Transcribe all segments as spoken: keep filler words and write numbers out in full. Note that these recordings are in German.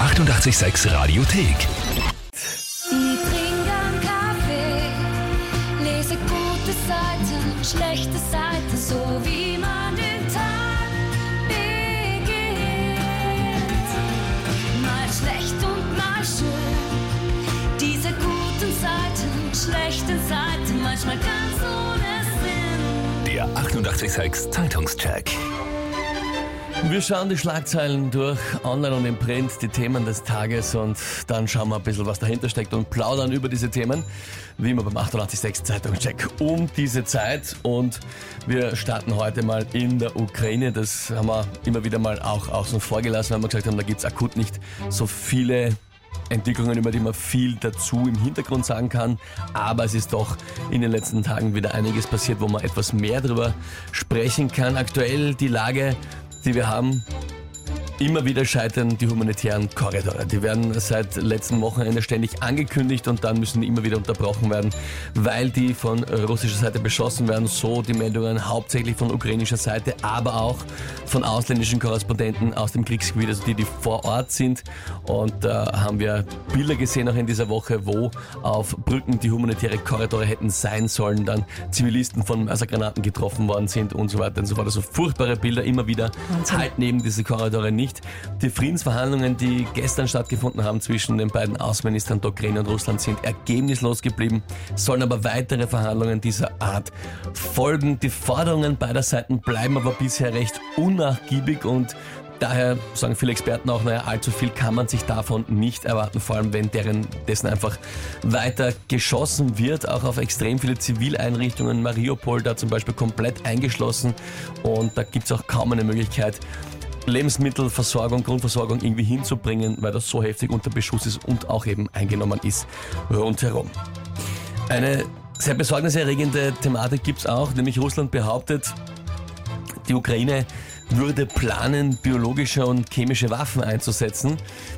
achtundachtzig Komma sechs Radiothek. Ich trinke einen Kaffee, lese gute Seiten, schlechte Seiten, so wie man den Tag beginnt. Mal schlecht und mal schön, diese guten Seiten, schlechten Seiten, manchmal ganz ohne Sinn. Der achtundachtzig Komma sechs Zeitungscheck. Wir schauen die Schlagzeilen durch, online und im Print, die Themen des Tages, und dann schauen wir ein bisschen, was dahinter steckt und plaudern über diese Themen, wie immer beim achtundachtzig Komma sechs Zeitungscheck um diese Zeit. Und wir starten heute mal in der Ukraine. Das haben wir immer wieder mal auch außen vor gelassen, weil wir gesagt haben, da gibt es akut nicht so viele Entwicklungen, über die man viel dazu im Hintergrund sagen kann, aber es ist doch in den letzten Tagen wieder einiges passiert, wo man etwas mehr darüber sprechen kann. Aktuell die Lage, die wir haben: immer wieder scheitern die humanitären Korridore. Die werden seit letztem Wochenende ständig angekündigt und dann müssen die immer wieder unterbrochen werden, weil die von russischer Seite beschossen werden. So die Meldungen hauptsächlich von ukrainischer Seite, aber auch von ausländischen Korrespondenten aus dem Kriegsgebiet, also die, die vor Ort sind. Und da äh, haben wir Bilder gesehen auch in dieser Woche, wo auf Brücken die humanitäre Korridore hätten sein sollen, dann Zivilisten von Mörsergranaten getroffen worden sind und so weiter und so fort. Also furchtbare Bilder immer wieder. Wahnsinn. Halt neben diese Korridore nicht. Die Friedensverhandlungen, die gestern stattgefunden haben zwischen den beiden Außenministern der Ukraine und Russland, sind ergebnislos geblieben, sollen aber weitere Verhandlungen dieser Art folgen. Die Forderungen beider Seiten bleiben aber bisher recht unnachgiebig und daher sagen viele Experten auch, naja, allzu viel kann man sich davon nicht erwarten, vor allem wenn deren dessen einfach weiter geschossen wird, auch auf extrem viele Zivileinrichtungen. Mariupol da zum Beispiel komplett eingeschlossen und da gibt es auch kaum eine Möglichkeit, Lebensmittelversorgung, Grundversorgung irgendwie hinzubringen, weil das so heftig unter Beschuss ist und auch eben eingenommen ist rundherum. Eine sehr besorgniserregende Thematik gibt es auch, nämlich Russland behauptet, die Ukraine würde planen, biologische und chemische Waffen einzusetzen.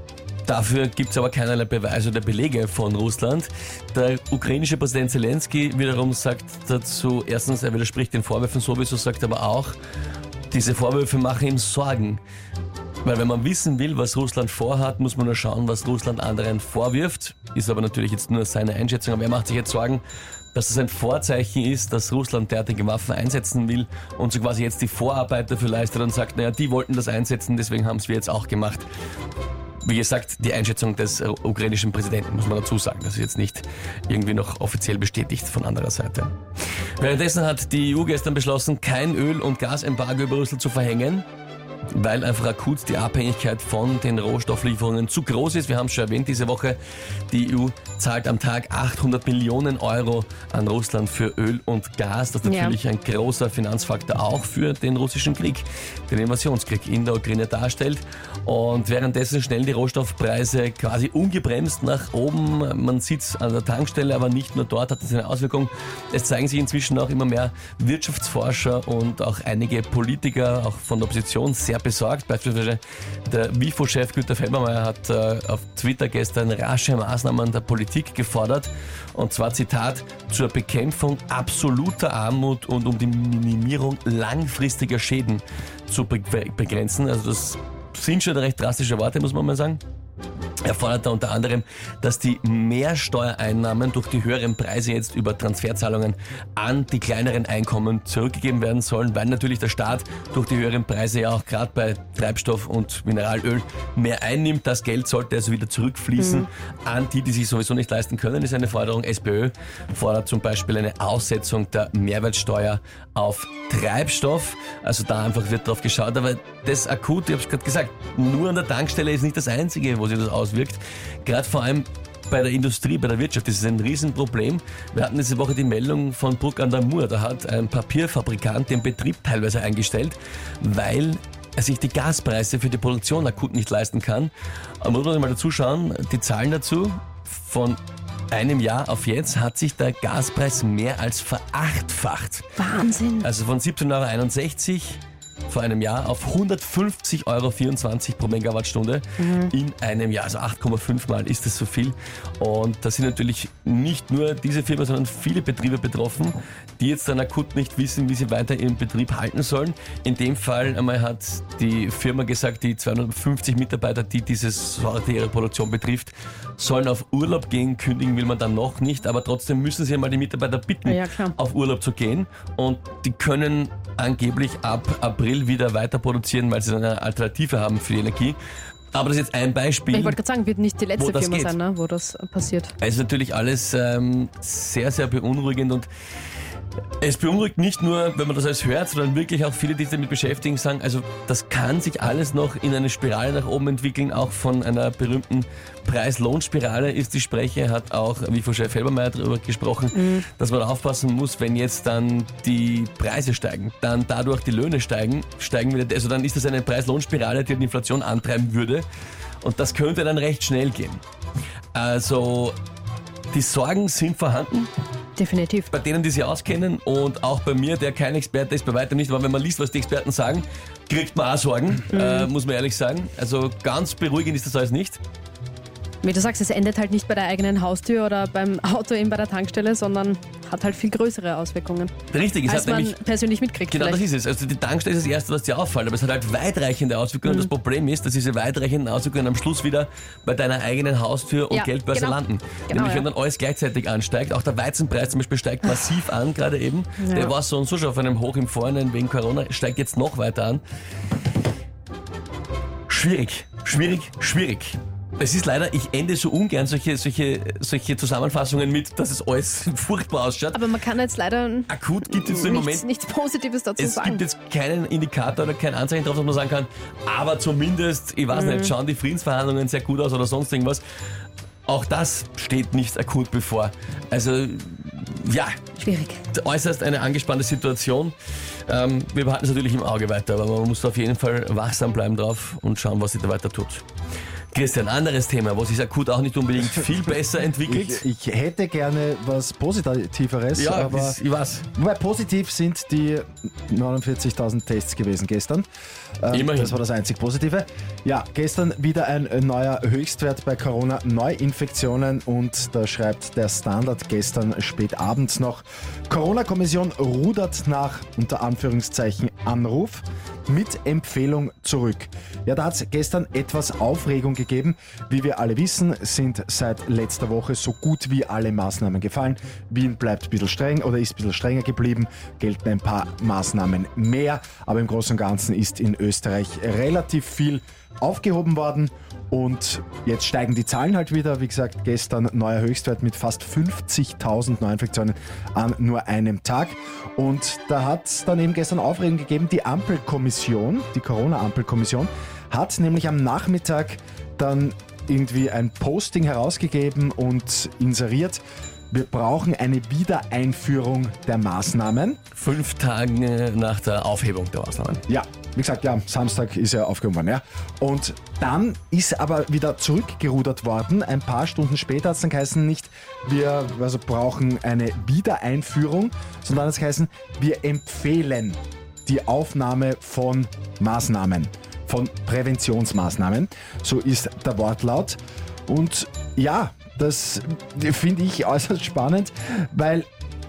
Dafür gibt es aber keinerlei Beweise oder Belege von Russland. Der ukrainische Präsident Zelensky wiederum sagt dazu, erstens, er widerspricht den Vorwürfen sowieso, sagt aber auch, diese Vorwürfe machen ihm Sorgen. Weil wenn man wissen will, was Russland vorhat, muss man nur schauen, was Russland anderen vorwirft. Ist aber natürlich jetzt nur seine Einschätzung. Aber er macht sich jetzt Sorgen, dass das ein Vorzeichen ist, dass Russland derartige Waffen einsetzen will und so quasi jetzt die Vorarbeit dafür leistet und sagt, naja, die wollten das einsetzen, deswegen haben es wir jetzt auch gemacht. Wie gesagt, die Einschätzung des ukrainischen Präsidenten, muss man dazu sagen. Das ist jetzt nicht irgendwie noch offiziell bestätigt von anderer Seite. Währenddessen hat die E U gestern beschlossen, kein Öl- und Gasembargo über Russland zu verhängen, weil einfach akut die Abhängigkeit von den Rohstofflieferungen zu groß ist. Wir haben es schon erwähnt diese Woche, die E U zahlt am Tag achthundert Millionen Euro an Russland für Öl und Gas. Das ist natürlich ja ein großer Finanzfaktor auch für den russischen Krieg, den Invasionskrieg in der Ukraine darstellt. Und währenddessen schnellen die Rohstoffpreise quasi ungebremst nach oben. Man sieht es an der Tankstelle, aber nicht nur dort hat das eine Auswirkung. Es zeigen sich inzwischen auch immer mehr Wirtschaftsforscher und auch einige Politiker, auch von der Opposition, sehr besorgt. Beispielsweise der W I F O-Chef Günter Felbermayr hat äh, auf Twitter gestern rasche Maßnahmen der Politik gefordert. Und zwar, Zitat, zur Bekämpfung absoluter Armut und um die Minimierung langfristiger Schäden zu be- begrenzen. Also das sind schon recht drastische Worte, muss man mal sagen. Er fordert da unter anderem, dass die Mehrsteuereinnahmen durch die höheren Preise jetzt über Transferzahlungen an die kleineren Einkommen zurückgegeben werden sollen, weil natürlich der Staat durch die höheren Preise ja auch gerade bei Treibstoff und Mineralöl mehr einnimmt. Das Geld sollte also wieder zurückfließen mhm. an die, die sich sowieso nicht leisten können, ist eine Forderung. SPÖ fordert zum Beispiel eine Aussetzung der Mehrwertsteuer auf Treibstoff. Also da einfach wird drauf geschaut. Aber das akut, ich habe es gerade gesagt, nur an der Tankstelle ist nicht das Einzige, wo sich das auswirkt. Gerade vor allem bei der Industrie, bei der Wirtschaft, das ist ein Riesenproblem. Wir hatten diese Woche die Meldung von Bruck an der Mur. Da hat ein Papierfabrikant den Betrieb teilweise eingestellt, weil er sich die Gaspreise für die Produktion akut nicht leisten kann. Aber muss man mal dazu schauen, die Zahlen dazu: von einem Jahr auf jetzt hat sich der Gaspreis mehr als verachtfacht. Wahnsinn. Also von siebzehn Euro einundsechzig vor einem Jahr auf hundertfünfzig Euro vierundzwanzig pro Megawattstunde mhm. in einem Jahr. Also acht Komma fünf Mal ist das so viel. Und da sind natürlich nicht nur diese Firma, sondern viele Betriebe betroffen, die jetzt dann akut nicht wissen, wie sie weiter ihren Betrieb halten sollen. In dem Fall einmal hat die Firma gesagt, die zweihundertfünfzig Mitarbeiter, die diese Sorte ihre Produktion betrifft, sollen auf Urlaub gehen. Kündigen will man dann noch nicht, aber trotzdem müssen sie einmal die Mitarbeiter bitten, ja, klar. auf Urlaub zu gehen. Und die können angeblich ab April wieder weiter produzieren, weil sie dann eine Alternative haben für die Energie. Aber das ist jetzt ein Beispiel. Ich wollte gerade sagen, wird nicht die letzte Firma geht. sein, ne, wo das passiert. Es ist natürlich alles ähm, sehr, sehr beunruhigend und es beunruhigt nicht nur, wenn man das alles hört, sondern wirklich auch viele, die sich damit beschäftigen, sagen, also das kann sich alles noch in eine Spirale nach oben entwickeln. Auch von einer berühmten Preis-Lohn-Spirale ist die Spreche, hat auch wie von Chef Felbermeier darüber gesprochen, mhm. dass man aufpassen muss, wenn jetzt dann die Preise steigen, dann dadurch die Löhne steigen, steigen wieder, also dann ist das eine Preis-Lohn-Spirale, die die Inflation antreiben würde und das könnte dann recht schnell gehen. Also die Sorgen sind vorhanden. Definitiv. Bei denen, die sich auskennen und auch bei mir, der kein Experte ist, bei weitem nicht, aber wenn man liest, was die Experten sagen, kriegt man auch Sorgen, mhm. äh, muss man ehrlich sagen. Also ganz beruhigend ist das alles nicht. Wie du sagst, es endet halt nicht bei der eigenen Haustür oder beim Auto eben bei der Tankstelle, sondern hat halt viel größere Auswirkungen. Richtig, es als hat man nämlich persönlich mitkriegt. Genau, vielleicht. das ist es. Also die Tankstelle ist das Erste, was dir auffällt, aber es hat halt weitreichende Auswirkungen. Mhm. Und das Problem ist, dass diese weitreichenden Auswirkungen am Schluss wieder bei deiner eigenen Haustür und ja, Geldbörse genau. landen. Genau, Nämlich, ja. wenn dann alles gleichzeitig ansteigt. Auch der Weizenpreis zum Beispiel steigt massiv an, gerade eben. Ja. Der war so und so schon auf einem Hoch im Vorhinein wegen Corona, steigt jetzt noch weiter an. Schwierig, schwierig, schwierig. Es ist leider, ich ende so ungern solche, solche, solche Zusammenfassungen mit, dass es alles furchtbar ausschaut. Aber man kann jetzt leider Akut gibt es im nichts, Moment nichts Positives dazu Es sagen. gibt jetzt keinen Indikator oder kein Anzeichen darauf, dass man sagen kann, aber zumindest, ich weiß Mhm. nicht, schauen die Friedensverhandlungen sehr gut aus oder sonst irgendwas. Auch das steht nicht akut bevor. Also, ja, Schwierig. äußerst eine angespannte Situation. Ähm, wir behalten es natürlich im Auge weiter, aber man muss auf jeden Fall wachsam bleiben drauf und schauen, was sich da weiter tut. Christian, anderes Thema, wo sich akut auch nicht unbedingt viel besser entwickelt. Ich, ich hätte gerne was Positiveres, ja, aber das, ich weiß. wobei positiv sind die neunundvierzigtausend Tests gewesen gestern. Ähm, Immerhin. Das war das einzig Positive. Ja, gestern wieder ein neuer Höchstwert bei Corona-Neuinfektionen und da schreibt der Standard gestern spät abends noch: Corona-Kommission rudert nach, unter Anführungszeichen, Anruf mit Empfehlung zurück. Ja, da hat es gestern etwas Aufregung gegeben. Wie wir alle wissen, sind seit letzter Woche so gut wie alle Maßnahmen gefallen. Wien bleibt ein bisschen streng oder ist ein bisschen strenger geblieben, gelten ein paar Maßnahmen mehr, aber im Großen und Ganzen ist in Österreich relativ viel aufgehoben worden und jetzt steigen die Zahlen halt wieder. Wie gesagt, gestern neuer Höchstwert mit fast fünfzigtausend Neuinfektionen an nur einem Tag. Und da hat es dann eben gestern Aufregung gegeben. Die Ampelkommission, die Corona-Ampelkommission, hat nämlich am Nachmittag dann irgendwie ein Posting herausgegeben und inseriert: Wir brauchen eine Wiedereinführung der Maßnahmen. Fünf Tage nach der Aufhebung der Maßnahmen. Ja, wie gesagt, ja, Samstag ist ja aufgehoben worden, ja. Und dann ist aber wieder zurückgerudert worden. Ein paar Stunden später hat es dann geheißen, nicht wir also brauchen eine Wiedereinführung, sondern es geheißen, wir empfehlen die Aufnahme von Maßnahmen, von Präventionsmaßnahmen. So ist der Wortlaut. Und ja, das finde ich äußerst spannend, weil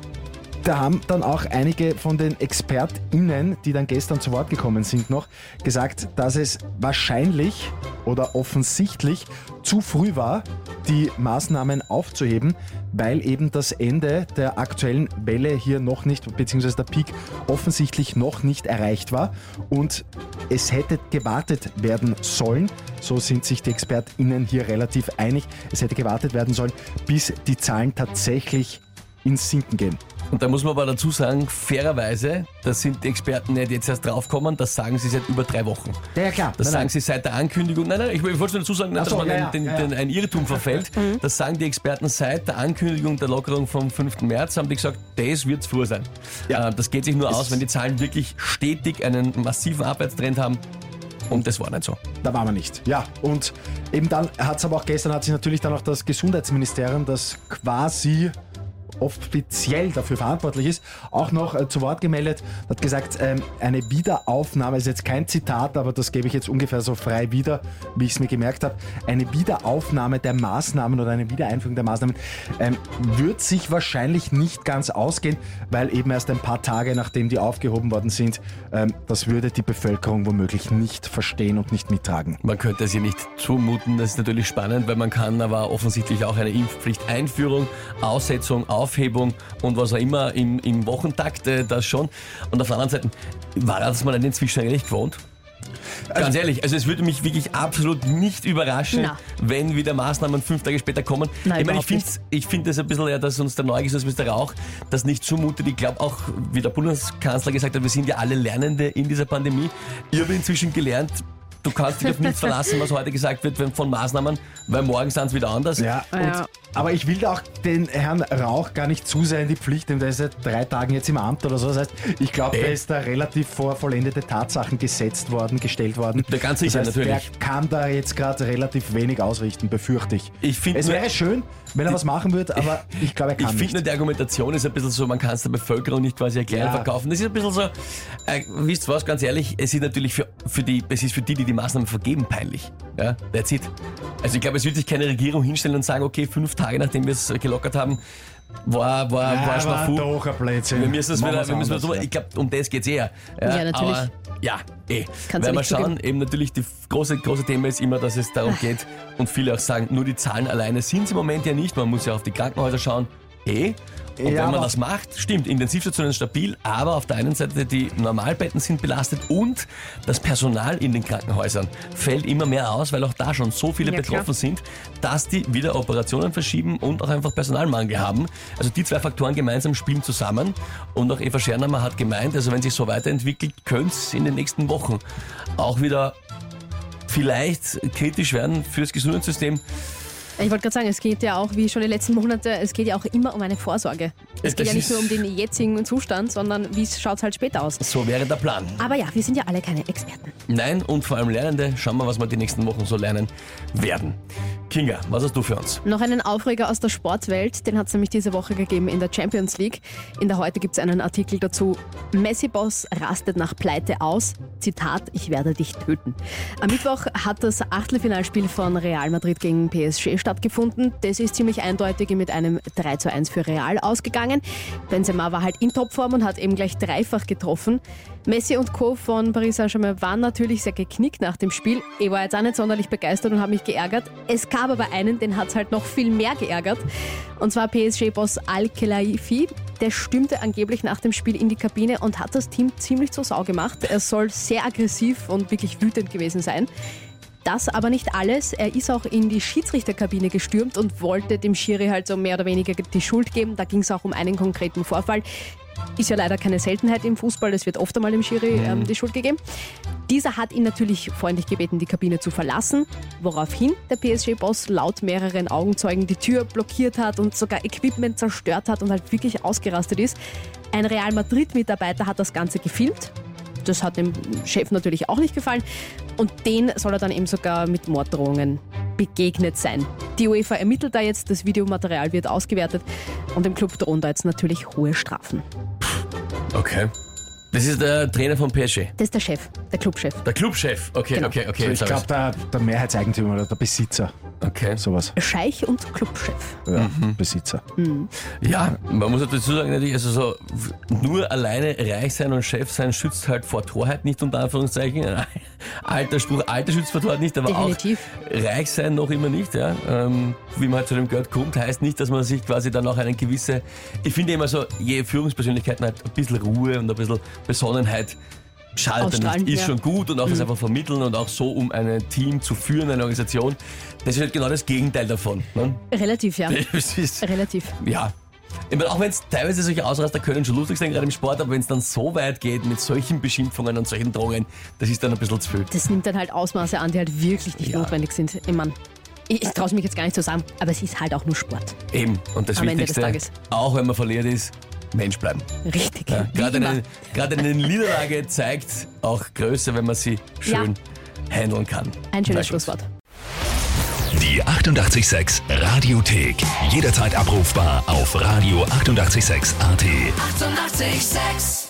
da haben dann auch einige von den ExpertInnen, die dann gestern zu Wort gekommen sind, noch gesagt, dass es wahrscheinlich oder offensichtlich zu früh war, die Maßnahmen aufzuheben, weil eben das Ende der aktuellen Welle hier noch nicht, beziehungsweise der Peak offensichtlich noch nicht erreicht war und es hätte gewartet werden sollen. So sind sich die ExpertInnen hier relativ einig. Es hätte gewartet werden sollen, bis die Zahlen tatsächlich ins Sinken gehen. Und da muss man aber dazu sagen, fairerweise, da sind die Experten nicht jetzt erst draufgekommen, das sagen sie seit über drei Wochen. Ja, ja klar. Das nein, sagen nein. sie seit der Ankündigung. Nein, nein, ich, ich wollte nur dazu sagen, nicht, Ach so, dass man ja, den, ja, den, ja, ja. den, ein Irrtum verfällt. Das sagen die Experten seit der Ankündigung der Lockerung vom fünften März, haben die gesagt, das wird zu früh sein. Ja. Äh, Das geht sich nur aus, wenn die Zahlen wirklich stetig einen massiven Abwärtstrend haben. Und das war nicht so. Da waren wir nicht. Ja, und eben dann hat es aber auch gestern, hat sich natürlich dann auch das Gesundheitsministerium, das quasi offiziell dafür verantwortlich ist, auch noch äh, zu Wort gemeldet, hat gesagt, ähm, eine Wiederaufnahme, ist jetzt kein Zitat, aber das gebe ich jetzt ungefähr so frei wieder, wie ich es mir gemerkt habe, eine Wiederaufnahme der Maßnahmen oder eine Wiedereinführung der Maßnahmen ähm, wird sich wahrscheinlich nicht ganz ausgehen, weil eben erst ein paar Tage nachdem die aufgehoben worden sind, ähm, das würde die Bevölkerung womöglich nicht verstehen und nicht mittragen. Man könnte es ihr nicht zumuten, das ist natürlich spannend, weil man kann aber offensichtlich auch eine Impfpflicht-Einführung, Aussetzung, Aufhebung und was auch immer im, im Wochentakt, äh, das schon. Und auf der anderen Seite, war das mal inzwischen eigentlich gewohnt? Ganz ehrlich, also es würde mich wirklich absolut nicht überraschen, Na. wenn wieder Maßnahmen fünf Tage später kommen. Nein, ich meine, ich überhaupt finde ich find das ein bisschen, ja, dass uns der Neugesundheitsminister Rauch das nicht zumutet. Ich glaube auch, wie der Bundeskanzler gesagt hat, wir sind ja alle Lernende in dieser Pandemie. Ich habe inzwischen gelernt, du kannst dich auf nichts verlassen, was heute gesagt wird von Maßnahmen, weil morgen sind es wieder anders. Ja, und, Ja. aber ich will da auch den Herrn Rauch gar nicht zu sehr in die Pflicht nehmen, der ist seit drei Tagen jetzt im Amt oder so. Das heißt, ich glaube, Ey. der ist da relativ vor vollendete Tatsachen gesetzt worden, gestellt worden. Der ganz sicher, das heißt, natürlich. Der kann da jetzt gerade relativ wenig ausrichten, befürchte ich. Ich find es nur- wäre schön, wenn er was machen würde, aber ich glaube, er Ich kann finde, nicht. die Argumentation ist ein bisschen so, man kann es der Bevölkerung nicht quasi erklären, Ja. verkaufen. Das ist ein bisschen so, äh, wisst ihr was, ganz ehrlich, es ist natürlich für, für die, es ist für die, die die Maßnahmen vergeben, peinlich. Ja, that's it. Also ich glaube, es wird sich keine Regierung hinstellen und sagen, okay, fünf Tage nachdem wir es gelockert haben, war, war, Ja, war Schnafu. doch ein Blödsinn. Wir müssen es Machen wieder, wir's wir müssen anders, wieder, ja. ich glaube, um das geht es eher. Ja, natürlich. Aber, ja, eh. Kannst Weil du wir nicht schauen, zugeben. eben natürlich, das große, große Thema ist immer, dass es darum geht, und viele auch sagen, nur die Zahlen alleine sind es im Moment ja nicht. Man muss ja auf die Krankenhäuser schauen. Eh. Und Ja, wenn man aber- das macht, stimmt, Intensivstationen stabil, aber auf der einen Seite die Normalbetten sind belastet und das Personal in den Krankenhäusern fällt immer mehr aus, weil auch da schon so viele Ja, betroffen klar. sind, dass die wieder Operationen verschieben und auch einfach Personalmangel haben. Also die zwei Faktoren gemeinsam spielen zusammen und auch Eva Schernhammer hat gemeint, also wenn sich so weiterentwickelt, könnte es in den nächsten Wochen auch wieder vielleicht kritisch werden fürs Gesundheitssystem. Ich wollte gerade sagen, es geht ja auch, wie schon die letzten Monate, es geht ja auch immer um eine Vorsorge. Es Das geht ja nicht ist- nur um den jetzigen Zustand, sondern wie schaut es halt später aus. So wäre der Plan. Aber ja, wir sind ja alle keine Experten. Nein, und vor allem Lernende. Schauen wir, was wir die nächsten Wochen so lernen werden. Kinga, was hast du für uns? Noch einen Aufreger aus der Sportwelt, den hat es nämlich diese Woche gegeben in der Champions League. In der Heute gibt es einen Artikel dazu. Messi-Boss rastet nach Pleite aus. Zitat, ich werde dich töten. Am Mittwoch hat das Achtelfinalspiel von Real Madrid gegen P S G stattgefunden. Das ist ziemlich eindeutig mit einem drei zu eins für Real ausgegangen. Benzema war halt in Topform und hat eben gleich dreifach getroffen. Messi und Co. von Paris Saint-Germain waren natürlich sehr geknickt nach dem Spiel. Ich war jetzt auch nicht sonderlich begeistert und habe mich geärgert. Es gab aber einen, den hat es halt noch viel mehr geärgert. Und zwar P S G-Boss Al-Khelaifi. Der stürmte angeblich nach dem Spiel in die Kabine und hat das Team ziemlich zur Sau gemacht. Er soll sehr aggressiv und wirklich wütend gewesen sein. Das aber nicht alles. Er ist auch in die Schiedsrichterkabine gestürmt und wollte dem Schiri halt so mehr oder weniger die Schuld geben. Da ging es auch um einen konkreten Vorfall. Ist ja leider keine Seltenheit im Fußball, es wird oft einmal dem Schiri ähm, die Schuld gegeben. Dieser hat ihn natürlich freundlich gebeten, die Kabine zu verlassen, woraufhin der P S G-Boss laut mehreren Augenzeugen die Tür blockiert hat und sogar Equipment zerstört hat und halt wirklich ausgerastet ist. Ein Real Madrid-Mitarbeiter hat das Ganze gefilmt. Das hat dem Chef natürlich auch nicht gefallen und den soll er dann eben sogar mit Morddrohungen begegnet sein. Die UEFA ermittelt da jetzt, das Videomaterial wird ausgewertet und dem Club drohen da jetzt natürlich hohe Strafen. Okay. Das ist der Trainer von P S G. Das ist der Chef, der Clubchef. Der Clubchef. Okay, Genau. okay, okay. Ich jetzt hab glaube, der, der Mehrheitseigentümer oder der Besitzer, ich's. Okay. sowas. Scheich und Clubchef. Ja, Besitzer. Ja, man muss dazu sagen, natürlich, also so nur alleine reich sein und Chef sein schützt halt vor Torheit nicht, unter Anführungszeichen. Ein alter Spruch, alter schützt vor Torheit nicht, aber Definitiv. auch reich sein noch immer nicht. Ja. Ähm, wie man halt zu dem Geld kommt, heißt nicht, dass man sich quasi dann auch eine gewisse, ich finde immer so, je Führungspersönlichkeiten halt ein bisschen Ruhe und ein bisschen Besonnenheit schadet dann Ausstrahlen, nicht, ist ja. schon gut und auch das einfach vermitteln und auch so, um ein Team zu führen, eine Organisation. Das ist halt genau das Gegenteil davon. Ne? Relativ, ja. Das ist, Relativ. ja. Ich meine, auch wenn es teilweise solche Ausraster können schon lustig sein, gerade im Sport, aber wenn es dann so weit geht mit solchen Beschimpfungen und solchen Drohungen, das ist dann ein bisschen zu viel. Das nimmt dann halt Ausmaße an, die halt wirklich nicht Ja. notwendig sind. Ich meine, ich, ich traue es mich jetzt gar nicht zu sagen, aber es ist halt auch nur Sport. Eben. Und das Am Ende des Wichtigste, Tages. auch wenn man verliert ist, Mensch bleiben. Richtig. Ja, Wie gerade, immer. eine, gerade eine Niederlage zeigt auch Größe, wenn man sie schön handeln kann. Ein schönes Na gut. Schlusswort. Die achtundachtzig Komma sechs Radiothek. Jederzeit abrufbar auf radio achtundachtzig Komma sechs A T. Achtundachtzig Komma sechs.